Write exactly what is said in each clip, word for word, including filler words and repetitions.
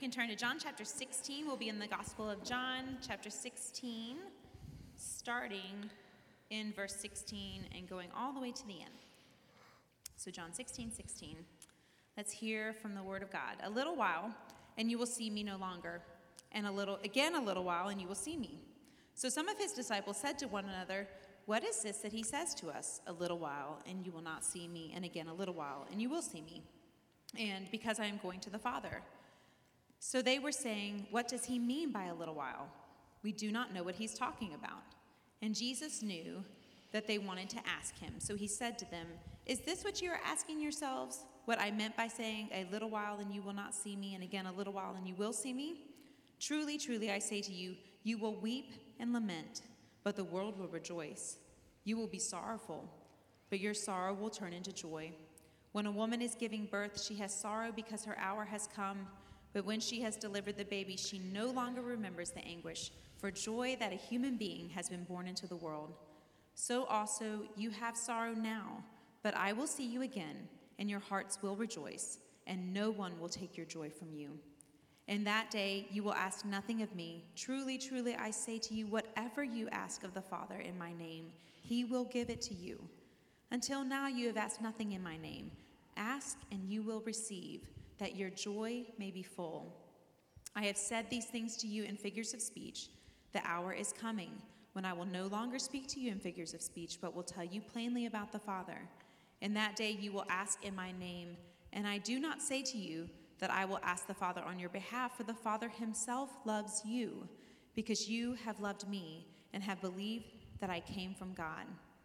can turn to John chapter sixteen. We'll be in the Gospel of John chapter sixteen, starting in verse sixteen and going all the way to the end. So John sixteen, sixteen. Let's hear from the word of God. A little while, and you will see me no longer. And a little, again a little while, and you will see me. So some of his disciples said to one another, "What is this that he says to us? A little while, and you will not see me, and again a little while, and you will see me. And because I am going to the Father." So they were saying, "What does he mean by a little while? We do not know what he's talking about." And Jesus knew that they wanted to ask him. So he said to them, "Is this what you are asking yourselves? What I meant by saying, 'A little while and you will not see me, and again a little while and you will see me'? Truly, truly, I say to you, you will weep and lament, but the world will rejoice. You will be sorrowful, but your sorrow will turn into joy. When a woman is giving birth, she has sorrow because her hour has come. But when she has delivered the baby, she no longer remembers the anguish for joy that a human being has been born into the world. So also you have sorrow now, but I will see you again, and your hearts will rejoice, and no one will take your joy from you. In that day you will ask nothing of me. Truly, truly, I say to you, whatever you ask of the Father in my name, he will give it to you. Until now you have asked nothing in my name. Ask, and you will receive, that your joy may be full. I have said these things to you in figures of speech. The hour is coming when I will no longer speak to you in figures of speech, but will tell you plainly about the Father. In that day you will ask in my name, and I do not say to you that I will ask the Father on your behalf, for the Father himself loves you, because you have loved me and have believed that I came from God.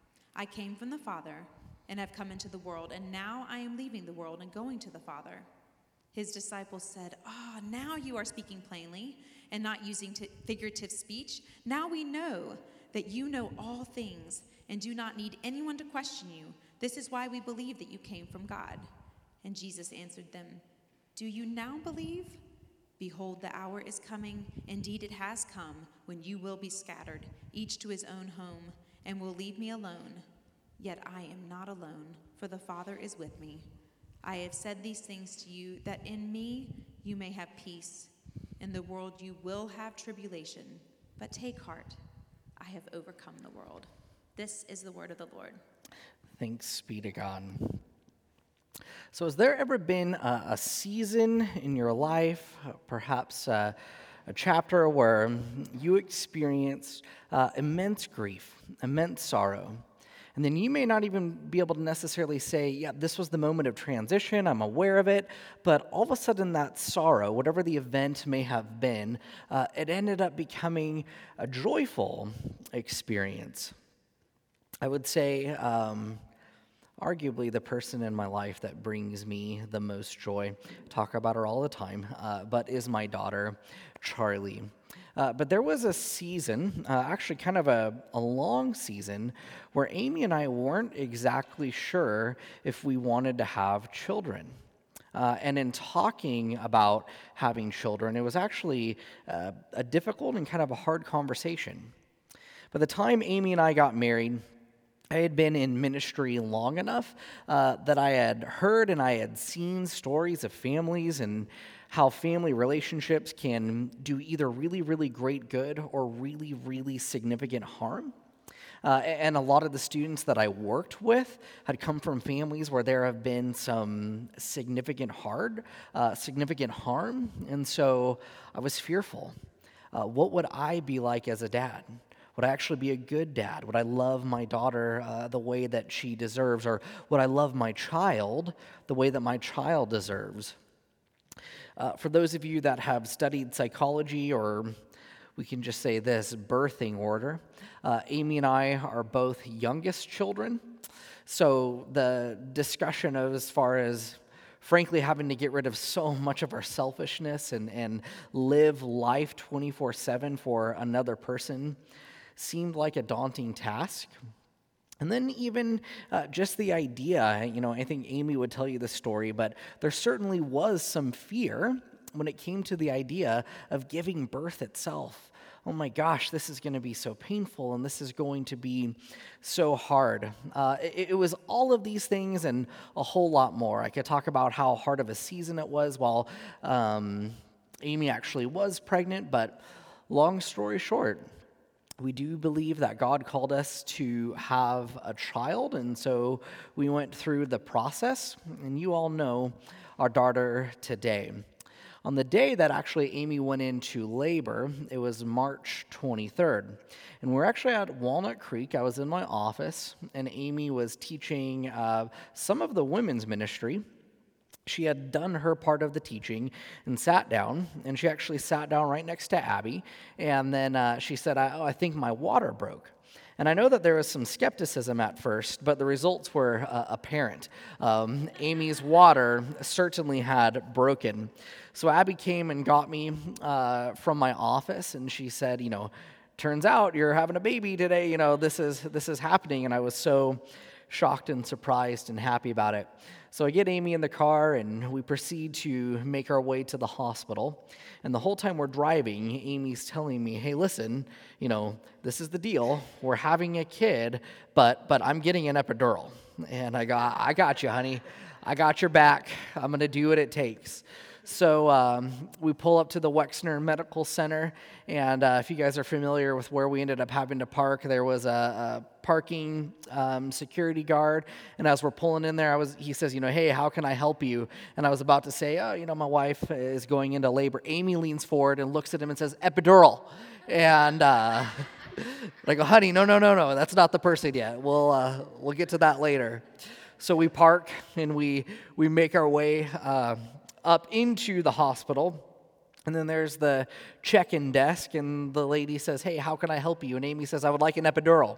I came from the Father and have come into the world, and now I am leaving the world and going to the Father." His disciples said, "Ah, oh, now you are speaking plainly and not using t- figurative speech. Now we know that you know all things and do not need anyone to question you. This is why we believe that you came from God." And Jesus answered them, "Do you now believe? Behold, the hour is coming, indeed it has come, when you will be scattered, each to his own home, and will leave me alone. Yet I am not alone, for the Father is with me. I have said these things to you, that in me you may have peace. In the world you will have tribulation, but take heart, I have overcome the world." This is the word of the Lord. Thanks be to God. So has there ever been a, a season in your life, perhaps a, a chapter where you experienced uh, immense grief, immense sorrow, and then you may not even be able to necessarily say, yeah, this was the moment of transition, I'm aware of it, but all of a sudden that sorrow, whatever the event may have been, uh, it ended up becoming a joyful experience. I would say, um, arguably the person in my life that brings me the most joy, talk about her all the time, uh, but is my daughter, Charlie. Uh, but there was a season, uh, actually kind of a, a long season, where Amy and I weren't exactly sure if we wanted to have children. Uh, and in talking about having children, it was actually uh, a difficult and kind of a hard conversation. By the time Amy and I got married, I had been in ministry long enough uh, that I had heard and I had seen stories of families and how family relationships can do either really, really great good or really, really significant harm. Uh, and a lot of the students that I worked with had come from families where there have been some significant hard, uh, significant harm. And so I was fearful. Uh, what would I be like as a dad? Would I actually be a good dad? Would I love my daughter uh, the way that she deserves? Or would I love my child the way that my child deserves? Uh, for those of you that have studied psychology, or we can just say this, birthing order, uh, Amy and I are both youngest children. So the discussion of as far as frankly having to get rid of so much of our selfishness and, and live life twenty-four seven for another person seemed like a daunting task. And then even uh, just the idea, you know, I think Amy would tell you the story, but there certainly was some fear when it came to the idea of giving birth itself. Oh my gosh, this is going to be so painful, and this is going to be so hard. Uh, it, it was all of these things and a whole lot more. I could talk about how hard of a season it was while um, Amy actually was pregnant, but long story short, we do believe that God called us to have a child, and so we went through the process, and you all know our daughter today. On the day that actually Amy went into labor, it was March twenty-third, and we're actually at Walnut Creek. I was in my office, and Amy was teaching uh, some of the women's ministry. She had done her part of the teaching and sat down, and she actually sat down right next to Abby, and then uh, she said, I, oh, I think my water broke. And I know that there was some skepticism at first, but the results were uh, apparent. Um, Amy's water certainly had broken. So Abby came and got me uh, from my office, and she said, you know, turns out you're having a baby today, you know, this is this is happening. And I was so shocked and surprised and happy about it. So I get Amy in the car, and we proceed to make our way to the hospital. And the whole time we're driving, Amy's telling me, hey, listen, you know, this is the deal. We're having a kid, but but I'm getting an epidural. And I got, I got you, honey. I got your back. I'm going to do what it takes. So um, we pull up to the Wexner Medical Center, and uh, if you guys are familiar with where we ended up having to park, there was a, a parking um, security guard, and as we're pulling in there, I was. he says, you know, hey, how can I help you? And I was about to say, oh, you know, my wife is going into labor. Amy leans forward and looks at him and says, epidural. And uh, I go, honey, no, no, no, no, that's not the person yet. We'll, uh, we'll get to that later. So we park, and we, we make our way uh, up into the hospital, and then there's the check-in desk, and the lady says, hey, how can I help you? And Amy says, I would like an epidural.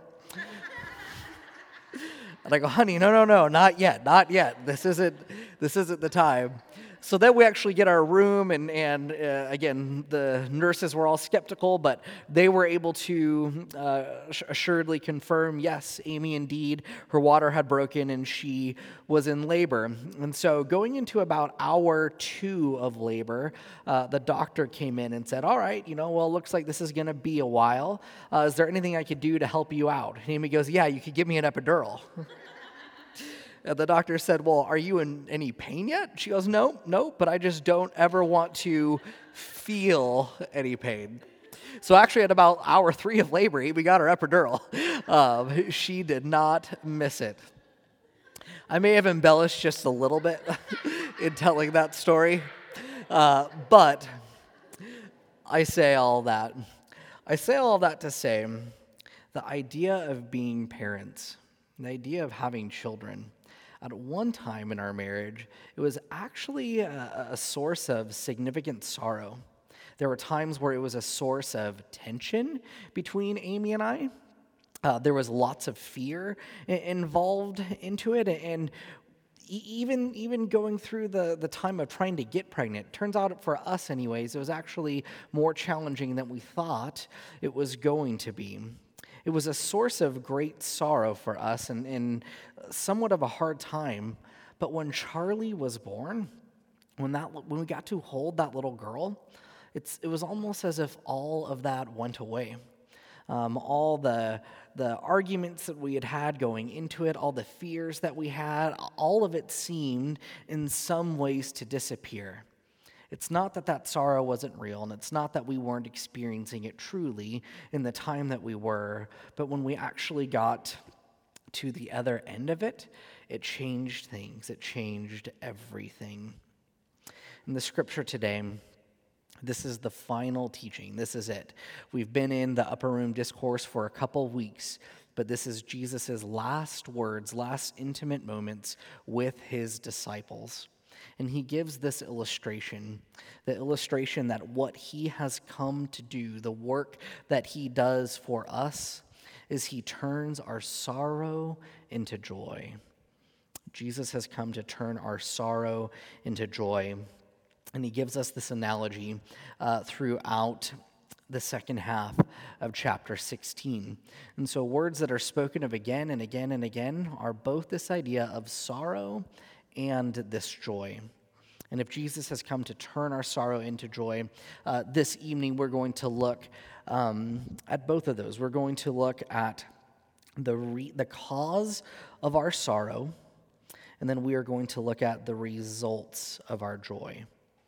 And I go, honey, no, no, no, not yet, not yet. This isn't, this isn't the time. So then we actually get our room, and, and uh, again, the nurses were all skeptical, but they were able to uh, assuredly confirm, yes, Amy, indeed, her water had broken, and she was in labor. And so going into about hour two of labor, uh, the doctor came in and said, all right, you know, well, it looks like this is going to be a while. Uh, is there anything I could do to help you out? And Amy goes, yeah, you could give me an epidural. And the doctor said, well, are you in any pain yet? She goes, no, no, but I just don't ever want to feel any pain. So actually at about hour three of labor, we got her epidural. Um, she did not miss it. I may have embellished just a little bit in telling that story, uh, but I say all that. I say all that to say the idea of being parents, the idea of having children, at one time in our marriage, it was actually a, a source of significant sorrow. There were times where it was a source of tension between Amy and I. Uh, there was lots of fear I- involved into it, and e- even even going through the, the time of trying to get pregnant, turns out for us anyways, it was actually more challenging than we thought it was going to be. It was a source of great sorrow for us and, and somewhat of a hard time. But when Charlie was born, when that when we got to hold that little girl, it's it was almost as if all of that went away. Um, all the the arguments that we had had going into it, all the fears that we had, all of it seemed in some ways to disappear. It's not that that sorrow wasn't real, and it's not that we weren't experiencing it truly in the time that we were, but when we actually got to the other end of it, it changed things. It changed everything. In the scripture today, this is the final teaching. This is it. We've been in the upper room discourse for a couple weeks, but this is Jesus' last words, last intimate moments with his disciples. And he gives this illustration, the illustration that what he has come to do, the work that he does for us, is he turns our sorrow into joy. Jesus has come to turn our sorrow into joy. And he gives us this analogy uh, throughout the second half of chapter sixteen. And so words that are spoken of again and again and again are both this idea of sorrow and this joy. And if Jesus has come to turn our sorrow into joy, uh, this evening we're going to look um, at both of those. We're going to look at the re- the cause of our sorrow, and then we are going to look at the results of our joy.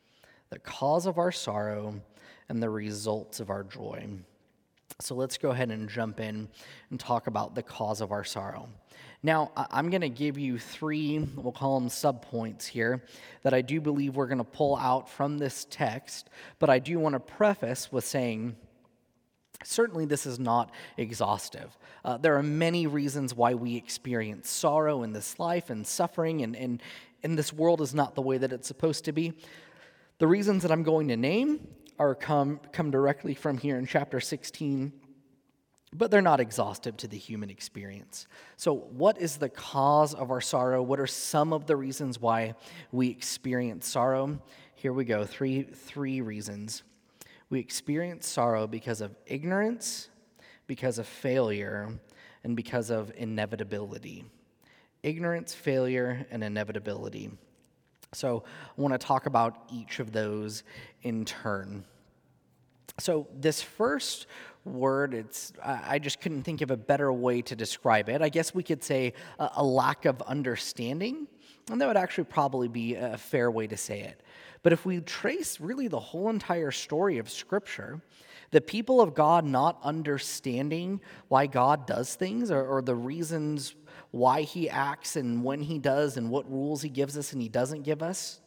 the cause of our sorrow, and the results of our joy. So let's go ahead and jump in and talk about the cause of our sorrow. Now, I'm going to give you three, we'll call them subpoints here, that I do believe we're going to pull out from this text, but I do want to preface with saying, certainly this is not exhaustive. Uh, there are many reasons why we experience sorrow in this life and suffering, and, and, and this world is not the way that it's supposed to be. The reasons that I'm going to name are come, come directly from here in chapter sixteen, but they're not exhaustive to the human experience. So what is the cause of our sorrow? What are some of the reasons why we experience sorrow? Here we go, three, three reasons. We experience sorrow because of ignorance, because of failure, and because of inevitability. Ignorance, failure, and inevitability. So I want to talk about each of those in turn. So this first word, it's I just couldn't think of a better way to describe it. I guess we could say a, a lack of understanding, and that would actually probably be a fair way to say it. But if we trace really the whole entire story of Scripture, the people of God not understanding why God does things or, or the reasons why he acts and when he does and what rules he gives us and he doesn't give us,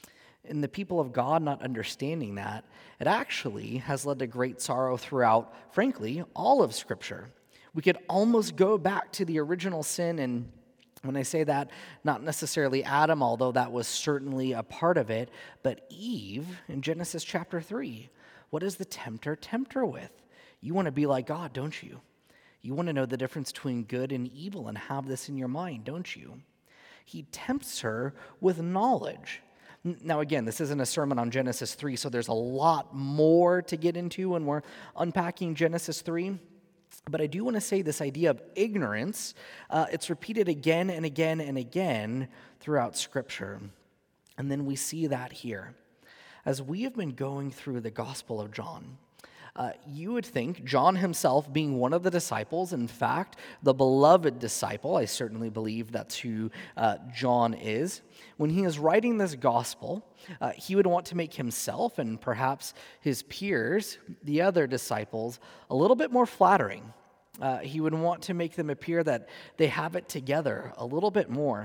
and the people of God not understanding that, it actually has led to great sorrow throughout, frankly, all of Scripture. We could almost go back to the original sin, and when I say that, not necessarily Adam, although that was certainly a part of it, but Eve in Genesis chapter three. What does the tempter tempt her with? You want to be like God, don't you? You want to know the difference between good and evil and have this in your mind, don't you? He tempts her with knowledge. Now, again, this isn't a sermon on Genesis three, so there's a lot more to get into when we're unpacking Genesis three. But I do want to say this idea of ignorance, uh, it's repeated again and again and again throughout Scripture. And then we see that here. As we have been going through the Gospel of John, Uh, you would think John himself being one of the disciples, in fact, the beloved disciple, I certainly believe that's who uh, John is, when he is writing this gospel, uh, he would want to make himself and perhaps his peers, the other disciples, a little bit more flattering. Uh, he would want to make them appear that they have it together a little bit more.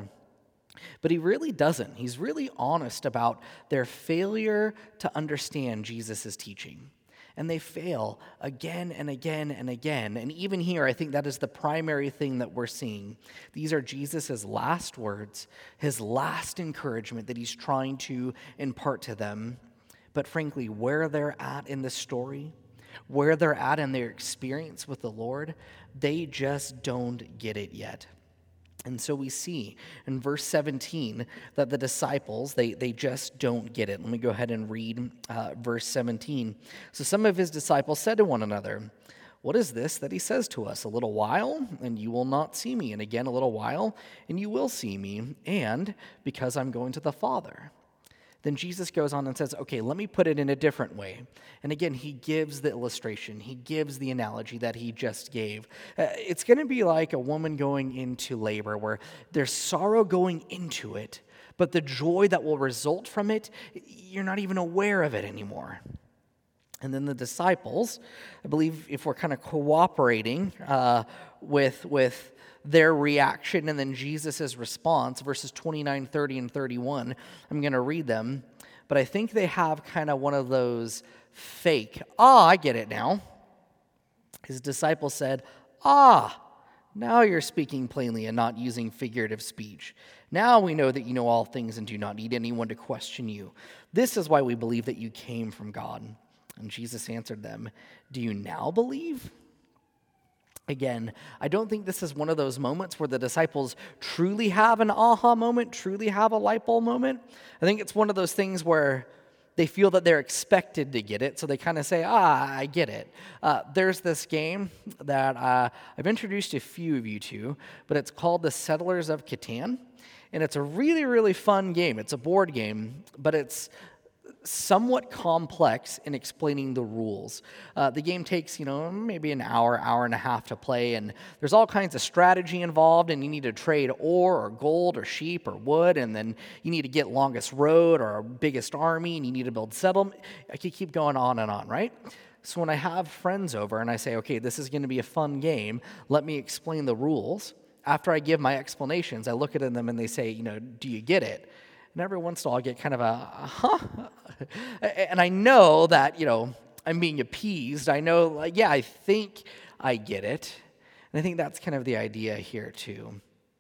But he really doesn't. He's really honest about their failure to understand Jesus' teaching. And they fail again and again and again. And even here, I think that is the primary thing that we're seeing. These are Jesus' last words, his last encouragement that he's trying to impart to them. But frankly, where they're at in the story, where they're at in their experience with the Lord, they just don't get it yet. And so we see in verse seventeen that the disciples, they, they just don't get it. Let me go ahead and read uh, verse seventeen. So some of his disciples said to one another, "What is this that he says to us? A little while, and you will not see me. And again, a little while, and you will see me. And because I'm going to the Father." Then Jesus goes on and says, okay, let me put it in a different way. And again, he gives the illustration. He gives the analogy that he just gave. Uh, it's going to be like a woman going into labor where there's sorrow going into it, but the joy that will result from it, you're not even aware of it anymore. And then the disciples, I believe if we're kind of cooperating uh, with with their reaction and then Jesus' response, verses twenty-nine, thirty, and thirty-one, I'm going to read them. But I think they have kind of one of those fake, ah, I get it now. His disciples said, ah, now you're speaking plainly and not using figurative speech. Now we know that you know all things and do not need anyone to question you. This is why we believe that you came from God. And Jesus answered them, do you now believe? Again, I don't think this is one of those moments where the disciples truly have an aha moment, truly have a light bulb moment. I think it's one of those things where they feel that they're expected to get it, so they kind of say, ah, I get it. Uh, there's this game that uh, I've introduced a few of you to, but it's called the Settlers of Catan, and it's a really, really fun game. It's a board game, but it's somewhat complex in explaining the rules. Uh, the game takes, you know, maybe an hour, hour and a half to play, and there's all kinds of strategy involved, and you need to trade ore or gold or sheep or wood, and then you need to get longest road or biggest army, and you need to build settlement. I could keep going on and on, right? So when I have friends over and I say, okay, this is going to be a fun game, let me explain the rules. After I give my explanations, I look at them and they say, you know, do you get it? And every once in a while, I get kind of a, huh? And I know that, you know, I'm being appeased. I know, like, yeah, I think I get it. And I think that's kind of the idea here, too.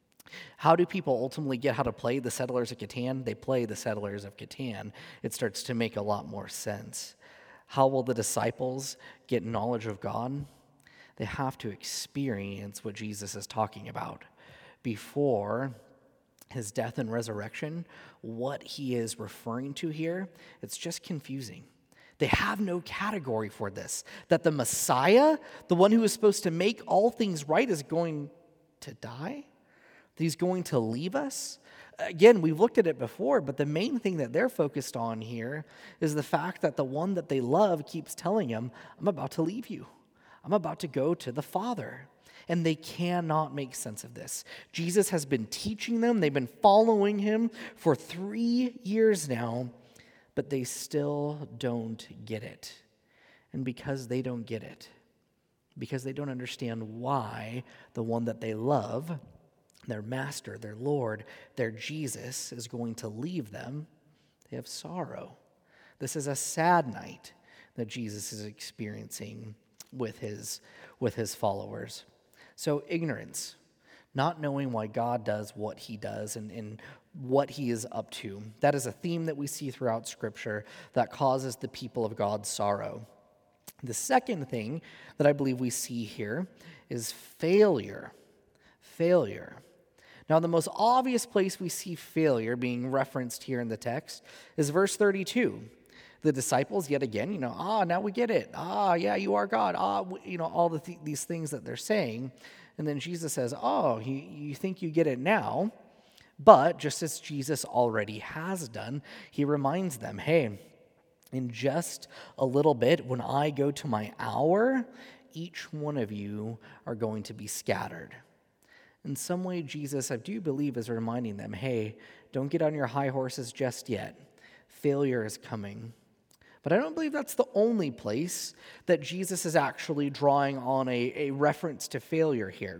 How do people ultimately get how to play the Settlers of Catan? They play the Settlers of Catan. It starts to make a lot more sense. How will the disciples get knowledge of God? They have to experience what Jesus is talking about before his death and resurrection. What he is referring to here, it's just confusing. They have no category for this, that the Messiah, the one who is supposed to make all things right, is going to die, that he's going to leave us. Again, we've looked at it before, but the main thing that they're focused on here is the fact that the one that they love keeps telling him, I'm about to leave you. I'm about to go to the Father. And they cannot make sense of this. Jesus has been teaching them. They've been following him for three years now, but they still don't get it. And because they don't get it, because they don't understand why the one that they love, their master, their Lord, their Jesus, is going to leave them, they have sorrow. This is a sad night that Jesus is experiencing with his, with his followers. So ignorance, not knowing why God does what he does and, and what he is up to. That is a theme that we see throughout Scripture that causes the people of God sorrow. The second thing that I believe we see here is failure. Failure. Now, the most obvious place we see failure being referenced here in the text is verse thirty-two. The disciples, yet again, you know, ah, now we get it. Ah, yeah, you are God. Ah, you know, all the th- these things that they're saying. And then Jesus says, oh, you, you think you get it now? But just as Jesus already has done, he reminds them, hey, in just a little bit, when I go to my hour, each one of you are going to be scattered. In some way, Jesus, I do believe, is reminding them, hey, don't get on your high horses just yet. Failure is coming. But I don't believe that's the only place that Jesus is actually drawing on a, a reference to failure here.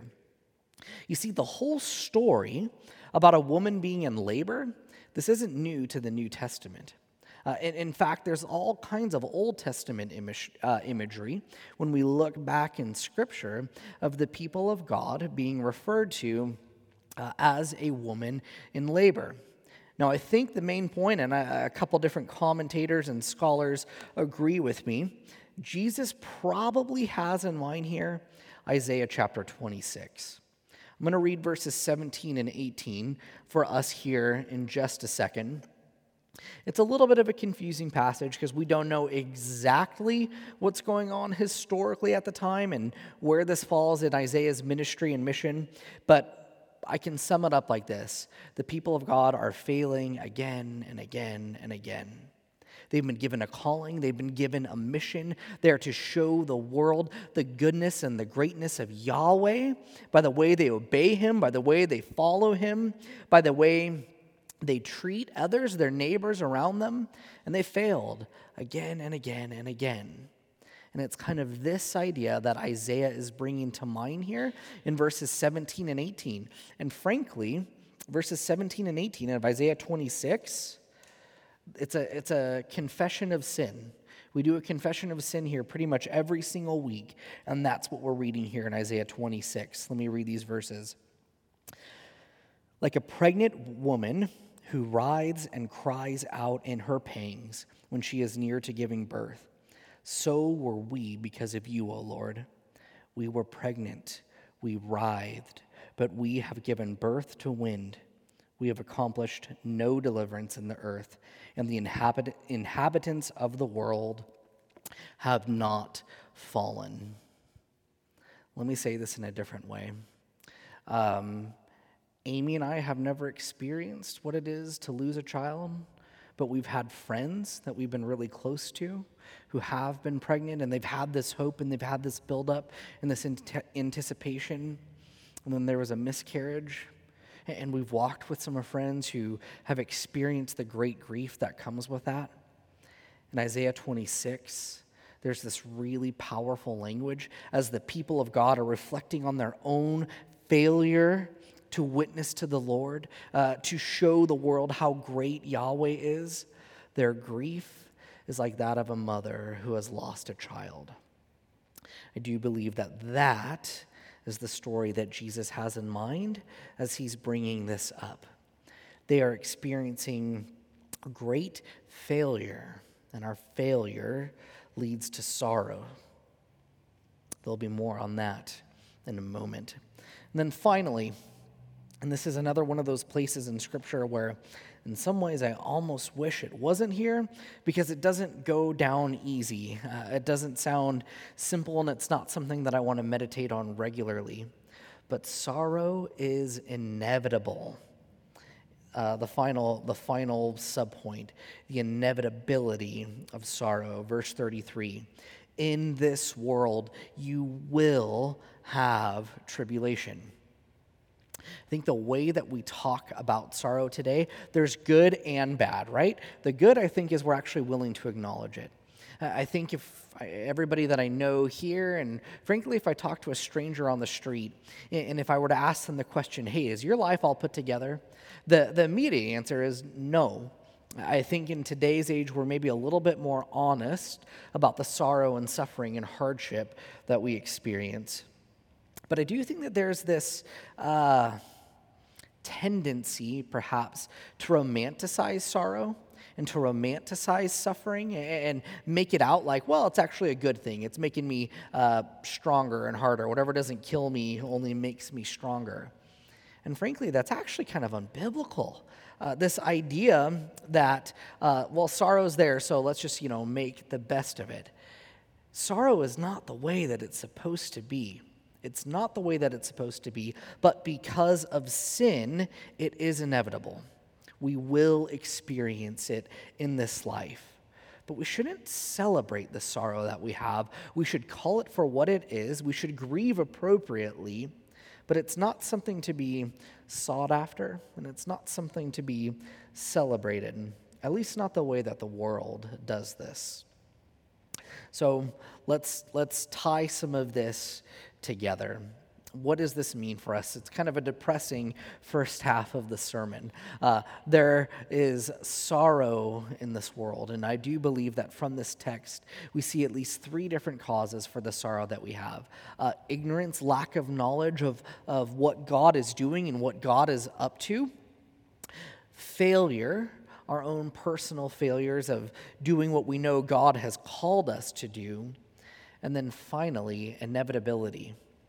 You see, the whole story about a woman being in labor, this isn't new to the New Testament. Uh, in, in fact, there's all kinds of Old Testament image, uh, imagery when we look back in Scripture of the people of God being referred to uh, as a woman in labor. Now, I think the main point, and a, a couple different commentators and scholars agree with me, Jesus probably has in mind here Isaiah chapter twenty-six. I'm going to read verses seventeen and eighteen for us here in just a second. It's a little bit of a confusing passage because we don't know exactly what's going on historically at the time and where this falls in Isaiah's ministry and mission, but I can sum it up like this. The people of God are failing again and again and again. They've been given a calling. They've been given a mission. They're to show the world the goodness and the greatness of Yahweh by the way they obey him, by the way they follow him, by the way they treat others, their neighbors around them, and they failed again and again and again. And it's kind of this idea that Isaiah is bringing to mind here in verses seventeen and eighteen. And frankly, verses seventeen and eighteen of Isaiah twenty-six, it's a, it's a confession of sin. We do a confession of sin here pretty much every single week, and that's what we're reading here in Isaiah twenty-six. Let me read these verses. Like a pregnant woman who writhes and cries out in her pangs when she is near to giving birth, so were we because of you, O Lord. We were pregnant, we writhed, but we have given birth to wind. We have accomplished no deliverance in the earth, and the inhabit- inhabitants of the world have not fallen. Let me say this in a different way. Um, Amy and I have never experienced what it is to lose a child, but we've had friends that we've been really close to who have been pregnant, and they've had this hope and they've had this buildup and this ante- anticipation, and then there was a miscarriage. And we've walked with some friends who have experienced the great grief that comes with that. In Isaiah twenty-six, there's this really powerful language as the people of God are reflecting on their own failure to witness to the Lord, uh, to show the world how great Yahweh is. Their grief is like that of a mother who has lost a child. I do believe that that is the story that Jesus has in mind as he's bringing this up. They are experiencing great failure, and our failure leads to sorrow. There'll be more on that in a moment. And then finally, and this is another one of those places in Scripture where in some ways I almost wish it wasn't here, because it doesn't go down easy. Uh, it doesn't sound simple, and it's not something that I want to meditate on regularly. But sorrow is inevitable. Uh, the final, the final subpoint, the inevitability of sorrow. Verse thirty-three, in this world you will have tribulation. I think the way that we talk about sorrow today, there's good and bad, right? The good, I think, is we're actually willing to acknowledge it. I think if I, everybody that I know here, and frankly, if I talk to a stranger on the street, and if I were to ask them the question, hey, is your life all put together? The, the immediate answer is no. I think in today's age, we're maybe a little bit more honest about the sorrow and suffering and hardship that we experience. But I do think that there's this uh, tendency, perhaps, to romanticize sorrow and to romanticize suffering and make it out like, well, it's actually a good thing. It's making me uh, stronger and harder. Whatever doesn't kill me only makes me stronger. And frankly, that's actually kind of unbiblical. Uh, this idea that, uh, well, sorrow's there, so let's just, you know, make the best of it. Sorrow is not the way that it's supposed to be. It's not the way that it's supposed to be, but because of sin, it is inevitable. We will experience it in this life. But we shouldn't celebrate the sorrow that we have. We should call it for what it is. We should grieve appropriately, but it's not something to be sought after, and it's not something to be celebrated, at least not the way that the world does this. So let's let's tie some of this together. What does this mean for us? It's kind of a depressing first half of the sermon. Uh, there is sorrow in this world, and I do believe that from this text, we see at least three different causes for the sorrow that we have. Uh, ignorance, lack of knowledge of, of what God is doing and what God is up to. Failure, our own personal failures of doing what we know God has called us to do. And then finally, inevitability.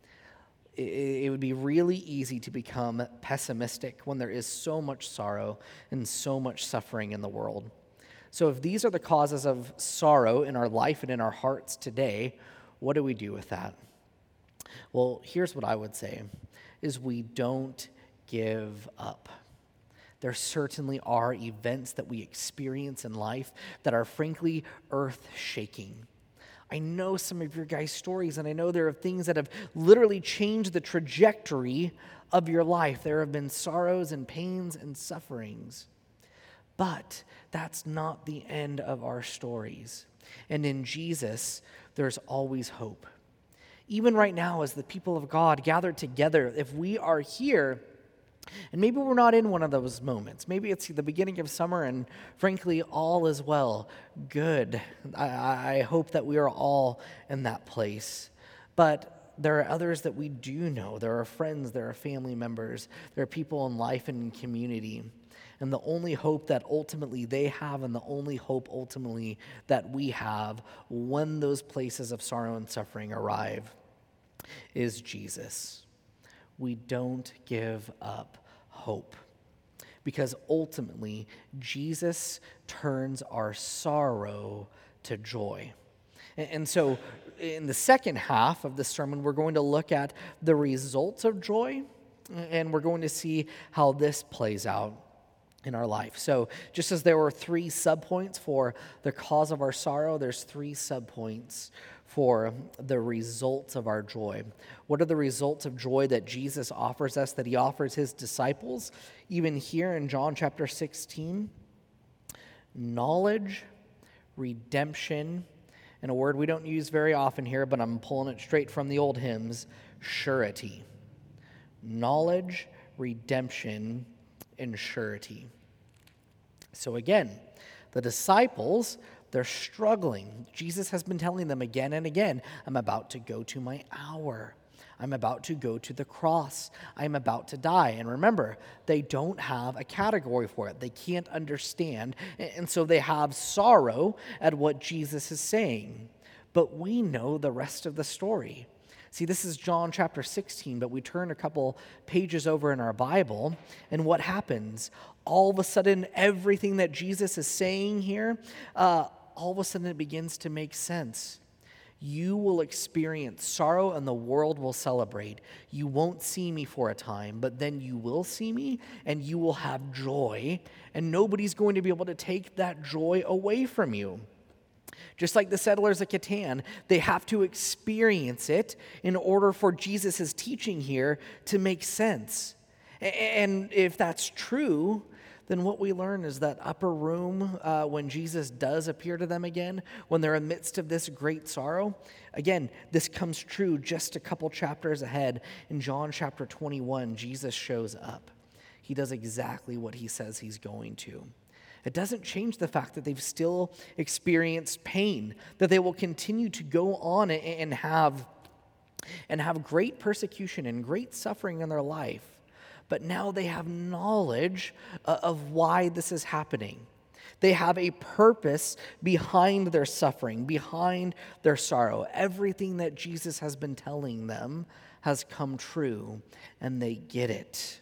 It would be really easy to become pessimistic when there is so much sorrow and so much suffering in the world. So if these are the causes of sorrow in our life and in our hearts today, what do we do with that? Well, here's what I would say, is we don't give up. There certainly are events that we experience in life that are frankly earth-shaking. I know some of your guys' stories, and I know there are things that have literally changed the trajectory of your life. There have been sorrows and pains and sufferings. But that's not the end of our stories. And in Jesus, there's always hope. Even right now, as the people of God gather together, if we are here, and maybe we're not in one of those moments. Maybe it's the beginning of summer and frankly, all is well. Good. I, I hope that we are all in that place. But there are others that we do know. There are friends, there are family members, there are people in life and in community. And the only hope that ultimately they have and the only hope ultimately that we have when those places of sorrow and suffering arrive is Jesus. We don't give up hope, because ultimately Jesus turns our sorrow to joy. And so in the second half of the sermon, we're going to look at the results of joy, and we're going to see how this plays out. in our life. So just as there were three subpoints for the cause of our sorrow, there's three subpoints for the results of our joy. What are the results of joy that Jesus offers us, that he offers his disciples? Even here in John chapter sixteen, knowledge, redemption, and a word we don't use very often here, but I'm pulling it straight from the old hymns, surety. Knowledge, redemption, and surety. So again, the disciples, they're struggling. Jesus has been telling them again and again, I'm about to go to my hour. I'm about to go to the cross. I'm about to die. And remember, they don't have a category for it. They can't understand. And so they have sorrow at what Jesus is saying. But we know the rest of the story. See, this is John chapter sixteen, but we turn a couple pages over in our Bible, and what happens? All of a sudden, everything that Jesus is saying here, uh, all of a sudden it begins to make sense. You will experience sorrow and the world will celebrate. You won't see me for a time, but then you will see me and you will have joy, and nobody's going to be able to take that joy away from you. Just like the settlers of Catan, they have to experience it in order for Jesus' teaching here to make sense. And if that's true, then what we learn is that upper room, uh, when Jesus does appear to them again, when they're in the midst of this great sorrow, again, this comes true just a couple chapters ahead. In John chapter twenty-one, Jesus shows up. He does exactly what he says he's going to. It doesn't change the fact that they've still experienced pain, that they will continue to go on and have, and have great persecution and great suffering in their life. But now they have knowledge of why this is happening. They have a purpose behind their suffering, behind their sorrow. Everything that Jesus has been telling them has come true, and they get it.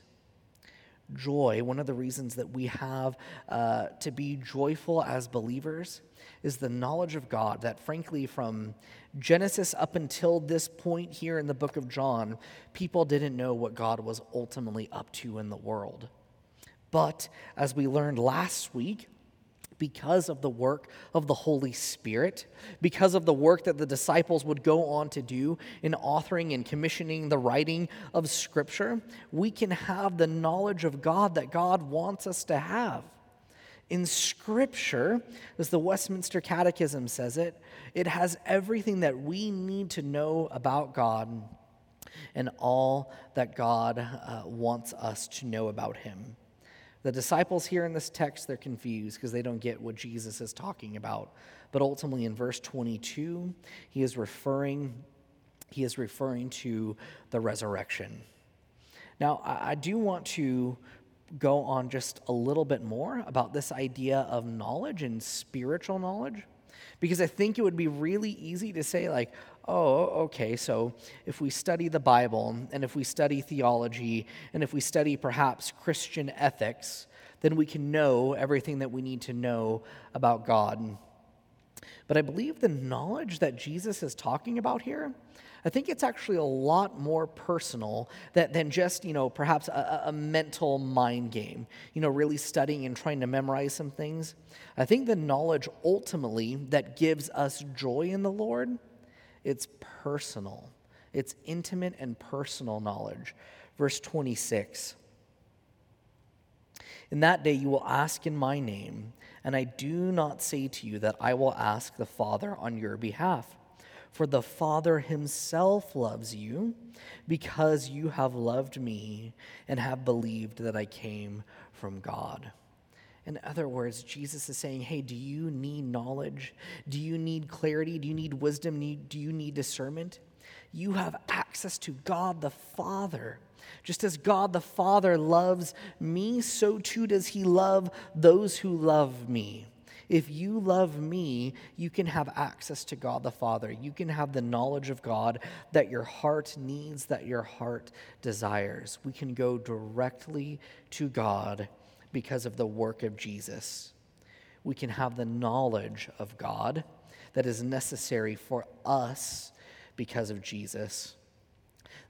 Joy, one of the reasons that we have uh, to be joyful as believers is the knowledge of God that, frankly, from Genesis up until this point here in the book of John, people didn't know what God was ultimately up to in the world. But as we learned last week, because of the work of the Holy Spirit, because of the work that the disciples would go on to do in authoring and commissioning the writing of Scripture, we can have the knowledge of God that God wants us to have. In Scripture, as the Westminster Catechism says it, it has everything that we need to know about God and all that God uh, wants us to know about him. The disciples here in this text, they're confused because they don't get what Jesus is talking about. But ultimately in verse twenty-two, he is referring, he is referring to the resurrection. Now, I do want to go on just a little bit more about this idea of knowledge and spiritual knowledge, because I think it would be really easy to say like, oh, okay, so if we study the Bible and if we study theology and if we study perhaps Christian ethics, then we can know everything that we need to know about God. But I believe the knowledge that Jesus is talking about here, I think it's actually a lot more personal that, than just, you know, perhaps a, a mental mind game, you know, really studying and trying to memorize some things. I think the knowledge ultimately that gives us joy in the Lord, it's personal. It's intimate and personal knowledge. Verse twenty-six. In that day you will ask in my name, and I do not say to you that I will ask the Father on your behalf. For the Father himself loves you, because you have loved me and have believed that I came from God. In other words, Jesus is saying, hey, do you need knowledge? Do you need clarity? Do you need wisdom? Do you need discernment? You have access to God the Father. Just as God the Father loves me, so too does he love those who love me. If you love me, you can have access to God the Father. You can have the knowledge of God that your heart needs, that your heart desires. We can go directly to God because of the work of Jesus. We can have the knowledge of God that is necessary for us because of Jesus.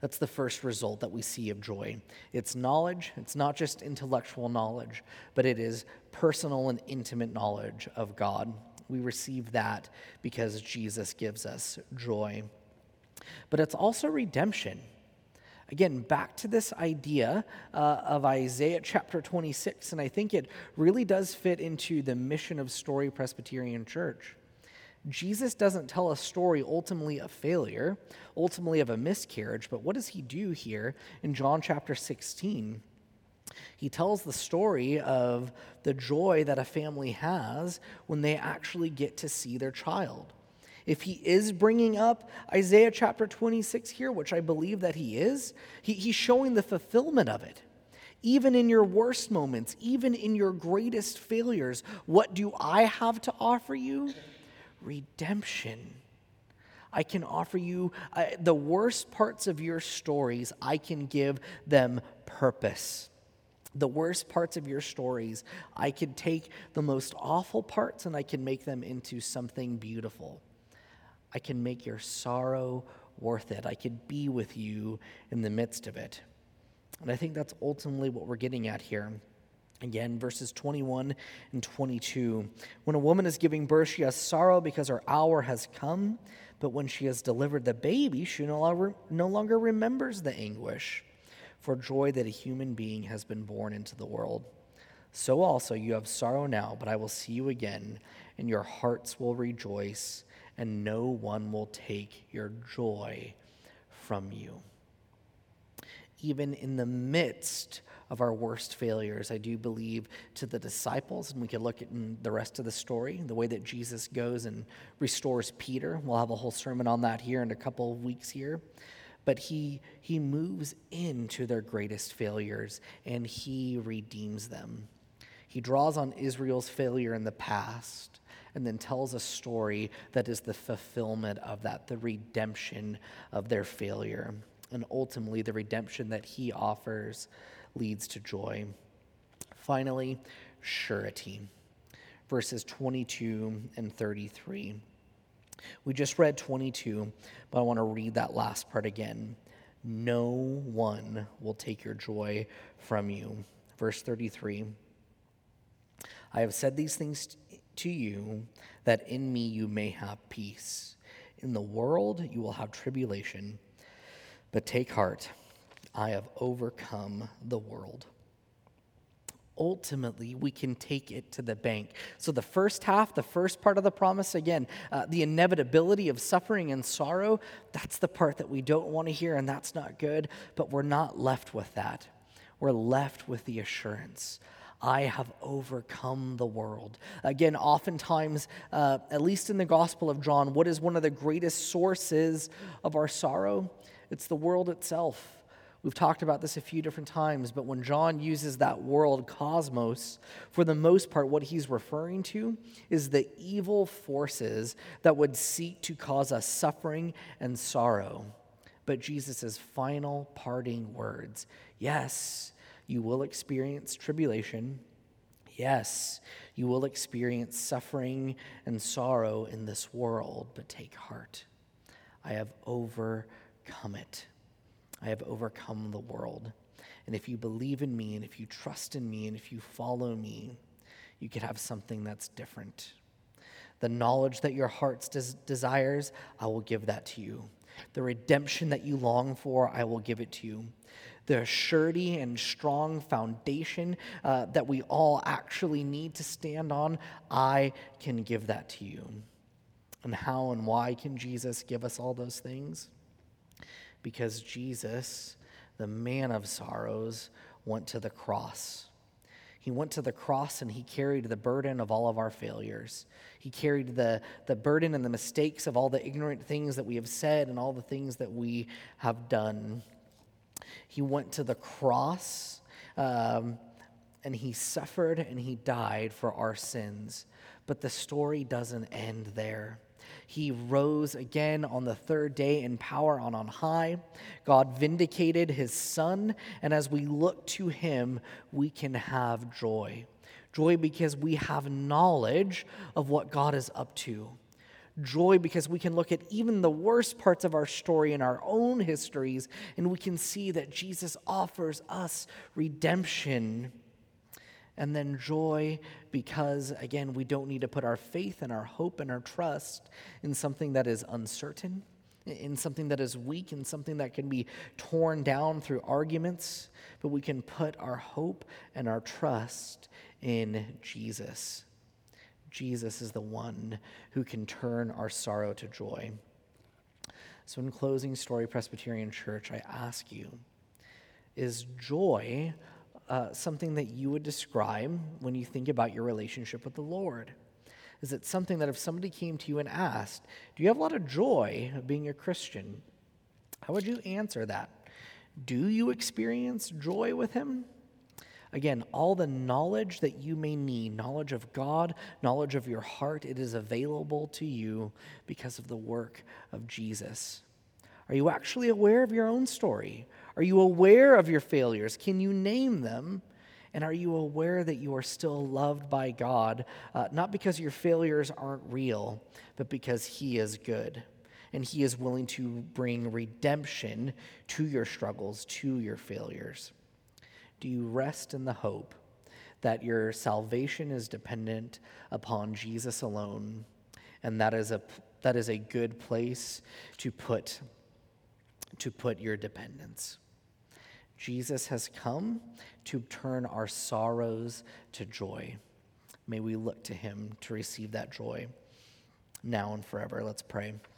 That's the first result that we see of joy. It's knowledge. It's not just intellectual knowledge, but it is personal and intimate knowledge of God. We receive that because Jesus gives us joy. But it's also redemption. Again, back to this idea uh, of Isaiah chapter twenty-six, and I think it really does fit into the mission of Story Presbyterian Church. Jesus doesn't tell a story ultimately of failure, ultimately of a miscarriage, but what does he do here in John chapter sixteen? He tells the story of the joy that a family has when they actually get to see their child. If he is bringing up Isaiah chapter twenty-six here, which I believe that he is, he, he's showing the fulfillment of it. Even in your worst moments, even in your greatest failures, what do I have to offer you? Redemption. I can offer you uh, the worst parts of your stories, I can give them purpose. The worst parts of your stories, I can take the most awful parts and I can make them into something beautiful. I can make your sorrow worth it. I could be with you in the midst of it. And I think that's ultimately what we're getting at here. Again, verses twenty-one and twenty-two. When a woman is giving birth, she has sorrow because her hour has come. But when she has delivered the baby, she no longer, no longer remembers the anguish for joy that a human being has been born into the world. So also you have sorrow now, but I will see you again, and your hearts will rejoice, and no one will take your joy from you. Even in the midst of our worst failures, I do believe to the disciples, and we could look at in the rest of the story, the way that Jesus goes and restores Peter. We'll have a whole sermon on that here in a couple of weeks here. But he, he moves into their greatest failures, and he redeems them. He draws on Israel's failure in the past, and then tells a story that is the fulfillment of that, the redemption of their failure. And ultimately, the redemption that he offers leads to joy. Finally, surety. Verses twenty-two and thirty-three. We just read twenty-two, but I want to read that last part again. No one will take your joy from you. Verse thirty-three. I have said these things to you, that in me you may have peace. In the world you will have tribulation, but take heart, I have overcome the world. Ultimately, we can take it to the bank. So the first half, the first part of the promise, again, uh, the inevitability of suffering and sorrow, that's the part that we don't want to hear, and that's not good, but we're not left with that. We're left with the assurance, I have overcome the world. Again, oftentimes, uh, at least in the Gospel of John, what is one of the greatest sources of our sorrow? It's the world itself. We've talked about this a few different times, but when John uses that world, cosmos, for the most part, what he's referring to is the evil forces that would seek to cause us suffering and sorrow. But Jesus' final parting words, yes, you will experience tribulation. Yes, you will experience suffering and sorrow in this world, but take heart. I have overcome it. I have overcome the world. And if you believe in me, and if you trust in me, and if you follow me, you could have something that's different. The knowledge that your heart des- desires, I will give that to you. The redemption that you long for, I will give it to you. The surety and strong foundation uh, that we all actually need to stand on, I can give that to you. And how and why can Jesus give us all those things? Because Jesus, the man of sorrows, went to the cross. He went to the cross and he carried the burden of all of our failures. He carried the, the burden and the mistakes of all the ignorant things that we have said and all the things that we have done. He went to the cross um, and he suffered and he died for our sins. But the story doesn't end there. He rose again on the third day in power on on high. God vindicated his son, and as we look to him, we can have joy. Joy because we have knowledge of what God is up to. Joy because we can look at even the worst parts of our story in our own histories, and we can see that Jesus offers us redemption. And then joy because, again, we don't need to put our faith and our hope and our trust in something that is uncertain, in something that is weak, in something that can be torn down through arguments, but we can put our hope and our trust in Jesus. Jesus is the one who can turn our sorrow to joy. So in closing, Story Presbyterian Church, I ask you, is joy uh, something that you would describe when you think about your relationship with the Lord? Is it something that if somebody came to you and asked, do you have a lot of joy of being a Christian? How would you answer that? Do you experience joy with him? Again, all the knowledge that you may need, knowledge of God, knowledge of your heart, it is available to you because of the work of Jesus. Are you actually aware of your own story? Are you aware of your failures? Can you name them? And are you aware that you are still loved by God, uh, not because your failures aren't real, but because he is good, and he is willing to bring redemption to your struggles, to your failures? Do you rest in the hope that your salvation is dependent upon Jesus alone, and that is a that is a good place to put to put your dependence? Jesus has come to turn our sorrows to joy. May we look to him to receive that joy now and forever. Let's pray.